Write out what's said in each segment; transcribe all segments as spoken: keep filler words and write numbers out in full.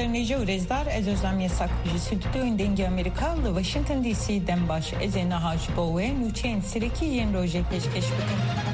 درنیجه و رزدار از ازامی ساکجی سودتو این دنگ امریکا ل واشنطن دی سی دم باش از نهاج باوه نوچین سرکی ین روژه کشکش بکن.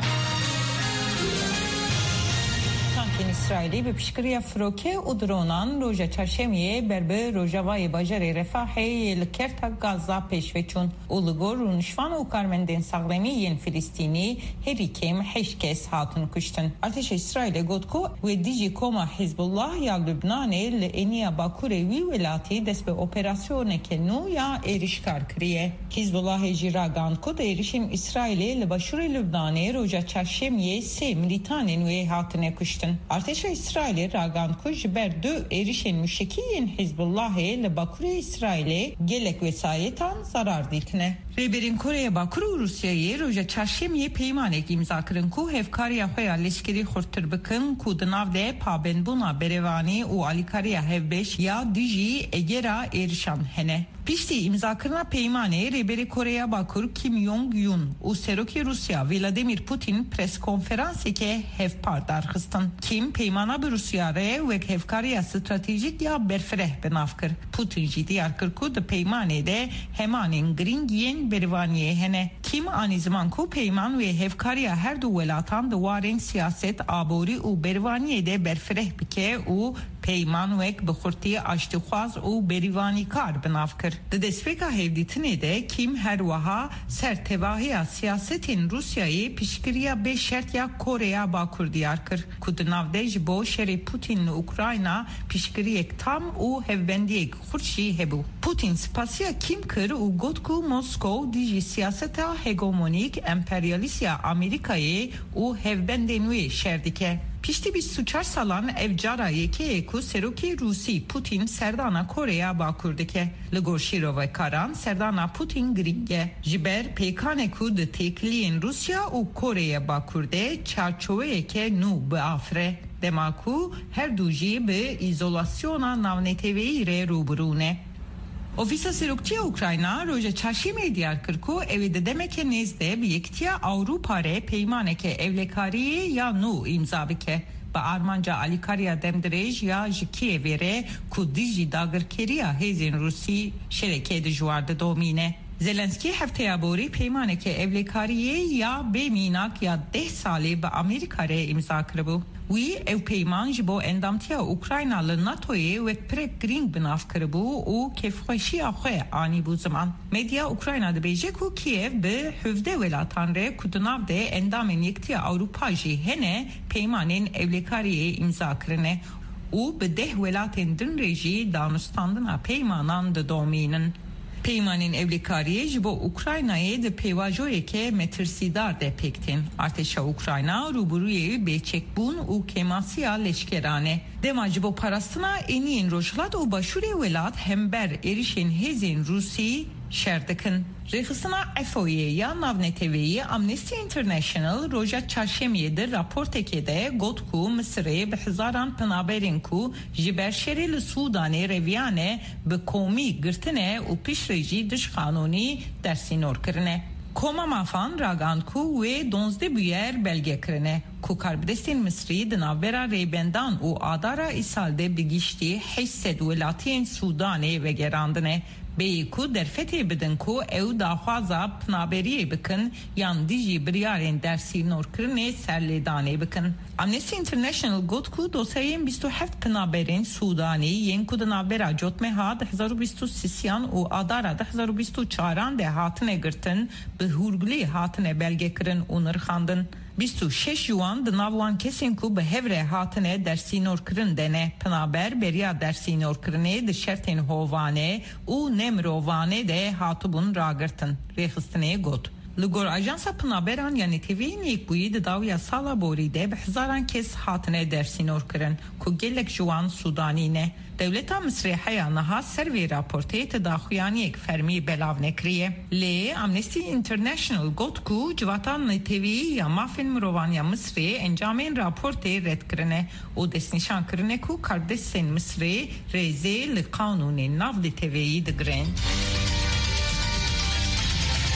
İsrail'i به پیشگیری فروکه و درونان روژه چهارشنبه بربه روژاوای باجر رفاحی لکرتا غزه پیشوچون اولگور رونشوان و کارمندین ساغلمی ین فلسطینی هری کم هشت کس هاتون کشتن. ارتش اسرائیل گفت که و دیجی کوما حزب الله یا لبنان لعنیا باکور وی ولاتی دست به اپراسیون کنو یا ایرشکار کریه. حزب الله جیراگان کد ایرشیم اسرائیل لباشور لبنان روژه چهارشنبه سه ملیتانین وی هاتون کشتن. ارتش اسرائیل راگان کش بر دو ایرشین مشکین حزب الله لباکور اسرائیل گلک وسایتان zarar دیتنه. Rêberên Koreya Bakur û Rusyayê roja çarşemiyê peymanek imza kirin ku hevkariya xwe ya leşkerî xurtir bikin ku di nav de pabendbûna berevanî û alîkariya hevbeş ya dijî egera êrişan hene. Piştî imzakirina peymanê rêberê Koreya Bakur Kim Jong-un û serokê Rusya Vladimir Putin preskonferansekê hevpar darxistin. Kim peymana bi Rusya re wek hevkariya stratejîk ya berfireh bi nav kir. Putin jî diyar kir ku di peymanê de hemanên giring yên berivaniye hene. Kim ani zaman ku peyman ve hevkariya her du welatan duwarên siyaset aborî û berivaniye de berfireh bike û peyman wek bi xurtî aştixwaz û berivanîkar bi nav kir. Di destpêka hevdîtinê de Kim her wiha sertevahiya siyasetên Rusyayê piştgiriya bê şert ya Koreya Bakur diyar kir ku di nav de ji bo şerê Putin li Ukrayna piştgiriyek tam û hevbendiyek xurt jî hebû. Putin spasiya Kim kir û got ku Moskov dijî siyaseta hegemonîk emperyalîsya Amerîkayê û hevbendên wê şer dike. Piştî bîst û çar salan ev cara yekê ku serokê Rusî Putin serdana Koreya Bakur dike. Li gor şîrovekaran serdana Putin giring e. Ji ber pêkanê ku di têkiliyên Rusya û Koreya Bakur de çarçoveyeke nû bi afire. Dema ku her du jî bi îzolasyona navneteveyî re rûbirû ne. Ofisa Serokçiya Ukrayna roja çarşemê diyar kir ku evê di demeke nêzde bi yektiya Awropa re peymaneke evlekariyê ya nû imza bike. Bi armanca alîkariya demdirêj ya ji Kievê re ku dijî dagirkeriya hêzên Rusî şerekê dijwar di domîne. Zelenski hefteya borî peymaneke evlekariyê ya bê mînak ya deh salê bi Amerîka re imza kiribû. Wî ev peyman ji bo endamtiya Ukrayna li NATOyê wek pirek giring bi nav kiribû û kêfxweşiya xwe anî bû ziman. Medya Ukrayna dibêje ku Kiev bi hevde welatan re ku di nav de endamên yektiya Awropa jî hene peymanên evlekariyê imza kirine û bi deh welatên din re jî danûstandina peymanan di domînin. Peymanên evlikariyê ji bo Ukraynayê di pêvajoyeke metirsîdar de pektin. Artêşa Ukrayna rûbirûyê bêçekbûn û kêmasiya leşkerane. Dema ji bo parastina eniyên rojhilat û başûrê welat hember êrişên hêzên Rusî şer dikin. Rêxistina F O Y ya navneteveyî Amnesty International roja çarşemiyê de raportekê de got ku Misirê bi hizaran pinaberên ku ji ber şerê li Sudanê reviyane bi komî girtine û piştre jî diş qanûnî dersînor kirine. Koma mafan ragan ku wê donzdeh bûyer belge kirine ku karbidestên Misrî di navbera rêbendan û adara îsalde bi giştî heşt sed welatiyên Sudanê vegerandine. Bêyî ku derfetê bidin ku ew daxwaza pinaberiyê bikin yan dijî biryarên dersînorkirinê serlêdanê bikin. Amnesty International got ku dosyayên bîst û heft pinaberên Sudanî yên ku di navbera cotmeha di hezar û bîst û sîsyan û adara di hezar û bîst û çaran de hatine girtin bi hûrgilî hatine belgekirin û nirxandin. bîst û şeş Juan di nav wan kesên ku bi hev re hatine dersînorkirin de ne. Pinaber beriya dersînorkirinê di şertên hovane û nemrovane de hatibûn ragirtin. Rêxistinê got. Li gor ajansa pinaberan ya neteveyên yekbûyî di dawiya sala borî de bi hizaran kes hatine dersînorkirin ku gelek ji wan Sudanî ne. Devleta Misrê heya niha ser vê raportê tidaxuyaniyek fermî belav nekiriye. Lê Amnesty International got ku civata netevî ya mafên mirovan ya Misrê encamên raportê red kirine û destnîşan kirine ku kardestên Misrê rêzê li qanûnên nav neteveyî digirin.